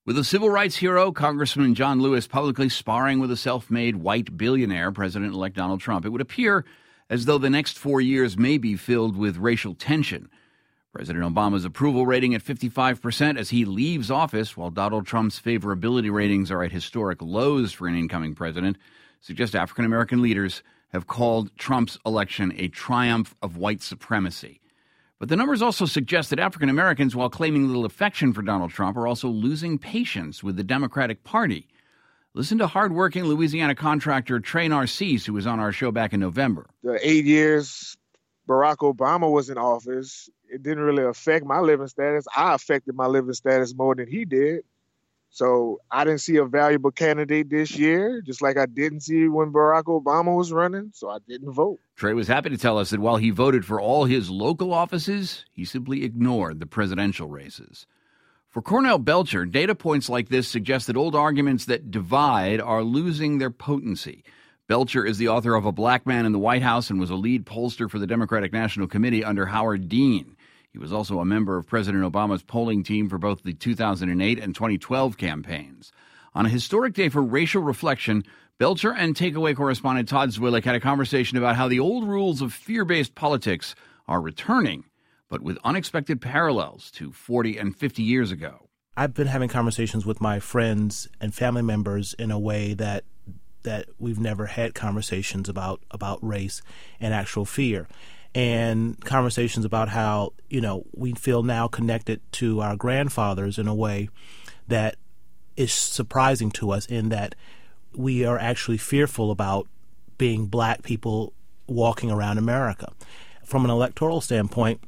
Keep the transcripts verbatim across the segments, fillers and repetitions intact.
With a civil rights hero, Congressman John Lewis, publicly sparring with a self-made white billionaire, President-elect Donald Trump, it would appear as though the next four years may be filled with racial tension. President Obama's approval rating at fifty-five percent as he leaves office, while Donald Trump's favorability ratings are at historic lows for an incoming president, suggests African-American leaders have called Trump's election a triumph of white supremacy. But the numbers also suggest that African Americans, while claiming little affection for Donald Trump, are also losing patience with the Democratic Party. Listen to hardworking Louisiana contractor Trey Narcisse, who was on our show back in November. The eight years Barack Obama was in office, it didn't really affect my living status. I affected my living status more than he did. So I didn't see a valuable candidate this year, just like I didn't see when Barack Obama was running, so I didn't vote. Trey was happy to tell us that while he voted for all his local offices, he simply ignored the presidential races. For Cornell Belcher, data points like this suggest that old arguments that divide are losing their potency. Belcher is the author of A Black Man in the White House and was a lead pollster for the Democratic National Committee under Howard Dean. He was also a member of President Obama's polling team for both the two thousand eight and twenty twelve campaigns. On a historic day for racial reflection, Belcher and Takeaway correspondent Todd Zwillich had a conversation about how the old rules of fear-based politics are returning, but with unexpected parallels to forty and fifty years ago. I've been having conversations with my friends and family members in a way that that we've never had conversations about, about race and actual fear. And conversations about how, you know, we feel now connected to our grandfathers in a way that is surprising to us, in that we are actually fearful about being black people walking around America. From an electoral standpoint,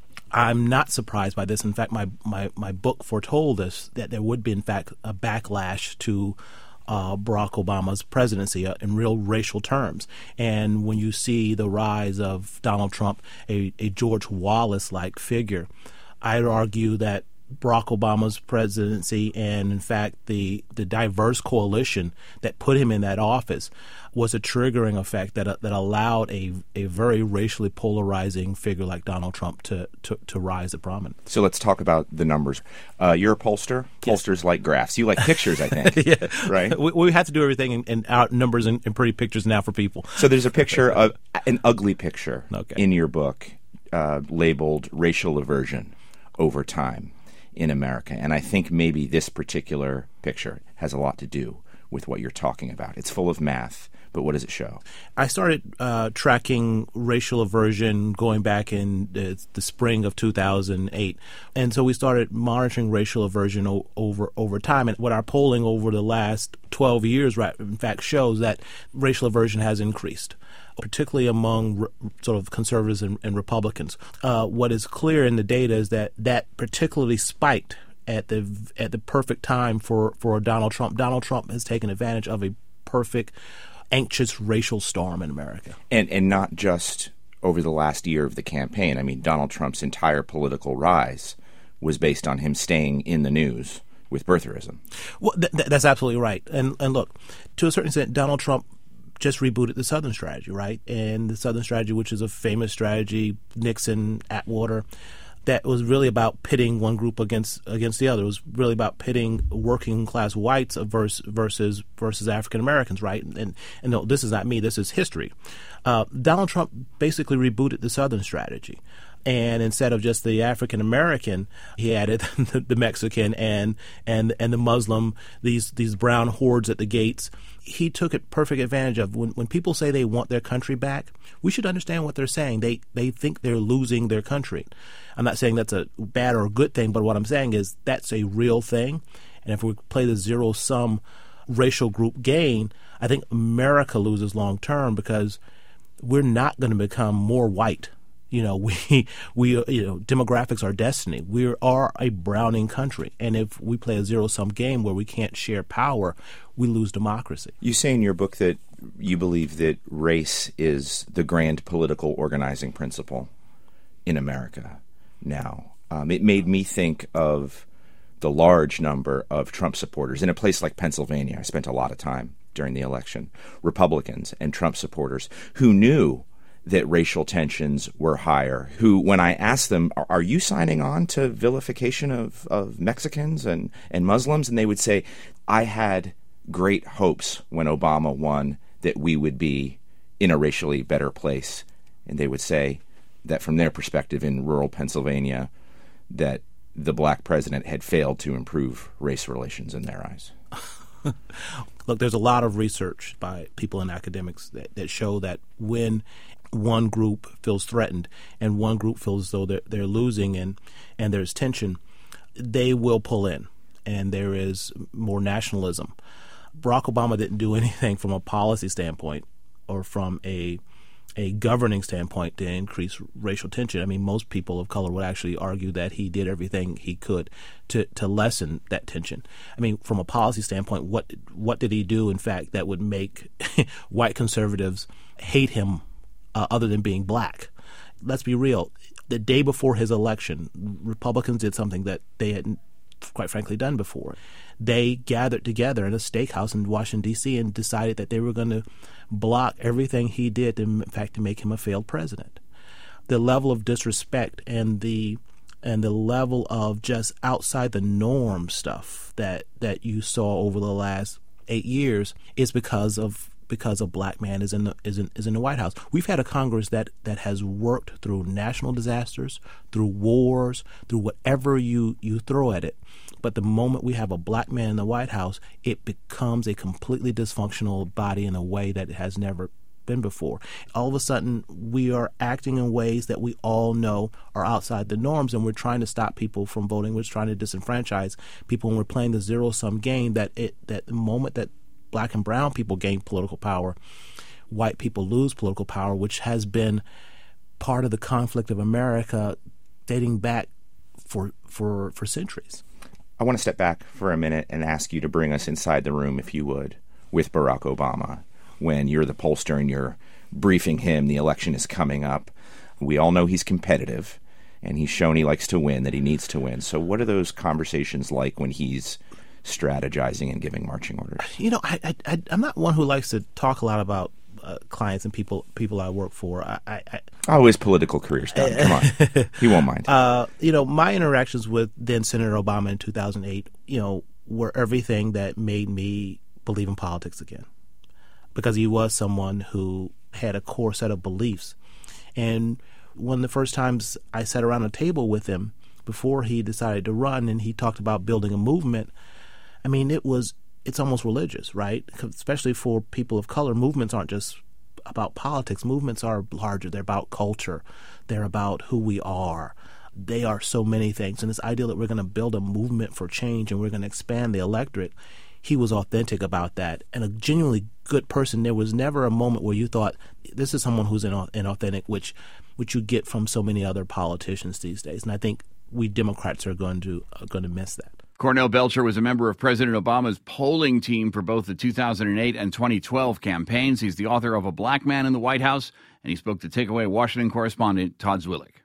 I'm not surprised by this. In fact, my, my, my book foretold this, that there would be, in fact, a backlash to Uh, Barack Obama's presidency uh, in real racial terms. And when you see the rise of Donald Trump, a, a George Wallace-like figure, I'd argue that Barack Obama's presidency and, in fact, the, the diverse coalition that put him in that office was a triggering effect that uh, that allowed a a very racially polarizing figure like Donald Trump to, to, to rise to prominence. So let's talk about the numbers. Uh, you're a pollster. Pollsters yes. like graphs. You like pictures, I think. yeah. Right? We, we have to do everything in, in our numbers and, and pretty pictures now for people. So there's a picture, of an ugly picture okay. in your book uh, labeled Racial Aversion Over Time in America. And I think maybe this particular picture has a lot to do with what you're talking about. It's full of math, but what does it show? I started uh, tracking racial aversion going back in the, the spring of two thousand eight. And so we started monitoring racial aversion o- over over time. And what our polling over the last twelve years, right, in fact, shows that racial aversion has increased, particularly among re- sort of conservatives and, and Republicans. Uh, what is clear in the data is that that particularly spiked at the at the perfect time for, for Donald Trump. Donald Trump has taken advantage of a perfect, anxious racial storm in America. And and not just over the last year of the campaign. I mean, Donald Trump's entire political rise was based on him staying in the news with birtherism. Well, th- th- that's absolutely right. And and look, to a certain extent, Donald Trump just rebooted the Southern strategy, right? And the Southern strategy, which is a famous strategy, Nixon, Atwater, that was really about pitting one group against against the other. It was really about pitting working class whites versus versus versus African Americans, right? And and no, this is not me. This is history. Uh, Donald Trump basically rebooted the Southern strategy. And instead of just the African American, he added the, the Mexican and and and the Muslim, these these brown hordes at the gates. He took it perfect advantage of. When when people say they want their country back, we should understand what they're saying. They they think they're losing their country. I'm not saying that's a bad or a good thing, but what I'm saying is that's a real thing. And if we play the zero-sum racial group game, I think America loses long term, because we're not going to become more white. You know, we, we, you know, demographics are destiny. We are a browning country. And if we play a zero-sum game where we can't share power, we lose democracy. You say in your book that you believe that race is the grand political organizing principle in America now. Um, it made me think of the large number of Trump supporters in a place like Pennsylvania. I spent a lot of time during the election, Republicans and Trump supporters who knew that racial tensions were higher, who, when I asked them, are, are you signing on to vilification of, of Mexicans and, and Muslims? And they would say, I had great hopes when Obama won that we would be in a racially better place. And they would say that from their perspective in rural Pennsylvania, that the black president had failed to improve race relations in their eyes. Look, there's a lot of research by people in academics that, that show that when one group feels threatened and one group feels as though they're, they're losing and, and there's tension, they will pull in, and there is more nationalism. Barack Obama didn't do anything from a policy standpoint or from a a governing standpoint to increase racial tension. I mean, most people of color would actually argue that he did everything he could to, to lessen that tension. I mean, from a policy standpoint, what what did he do, in fact, that would make white conservatives hate him uh, other than being black? Let's be real. The day before his election, Republicans did something that they hadn't, quite frankly, done before. They gathered together in a steakhouse in Washington, D C and decided that they were going to block everything he did, to, in fact, to make him a failed president. The level of disrespect and the and the level of just outside the norm stuff that, that you saw over the last eight years is because of because a black man is in the is in, is in the White House. We've had a Congress that, that has worked through national disasters, through wars, through whatever you, you throw at it. But the moment we have a black man in the White House, it becomes a completely dysfunctional body in a way that it has never been before. All of a sudden, we are acting in ways that we all know are outside the norms, and we're trying to stop people from voting. We're trying to disenfranchise people, and we're playing the zero-sum game that it that the moment that black and brown people gain political power, white people lose political power, which has been part of the conflict of America dating back for for for centuries. I want to step back for a minute and ask you to bring us inside the room, if you would, with Barack Obama. When you're the pollster and you're briefing him, the election is coming up. We all know he's competitive, and he's shown he likes to win, that he needs to win. So what are those conversations like when he's strategizing and giving marching orders? You know, I, I, I'm not one who likes to talk a lot about uh, clients and people people I work for. I, I, I oh, his political career's done. Come on. He won't mind. Uh, you know, my interactions with then Senator Obama in two thousand eight, you know, were everything that made me believe in politics again. Because he was someone who had a core set of beliefs. And one of the first times I sat around a table with him before he decided to run and he talked about building a movement, I mean, it was, it's almost religious, right? Especially for people of color, movements aren't just about politics. Movements are larger. They're about culture. They're about who we are. They are so many things. And this idea that we're going to build a movement for change and we're going to expand the electorate, he was authentic about that and a genuinely good person. There was never a moment where you thought, this is someone who's inauthentic, which which you get from so many other politicians these days. And I think we Democrats are going to are going to miss that. Cornell Belcher was a member of President Obama's polling team for both the two thousand eight and twenty twelve campaigns. He's the author of A Black Man in the White House, and he spoke to Takeaway Washington correspondent Todd Zwillich.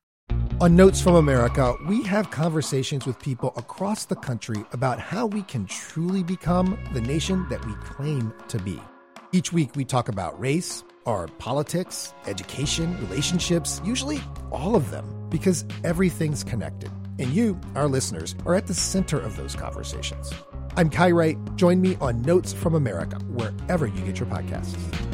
On Notes from America, we have conversations with people across the country about how we can truly become the nation that we claim to be. Each week, we talk about race, or politics, education, relationships, usually all of them, because everything's connected. And you, our listeners, are at the center of those conversations. I'm Kai Wright. Join me on Notes from America, wherever you get your podcasts.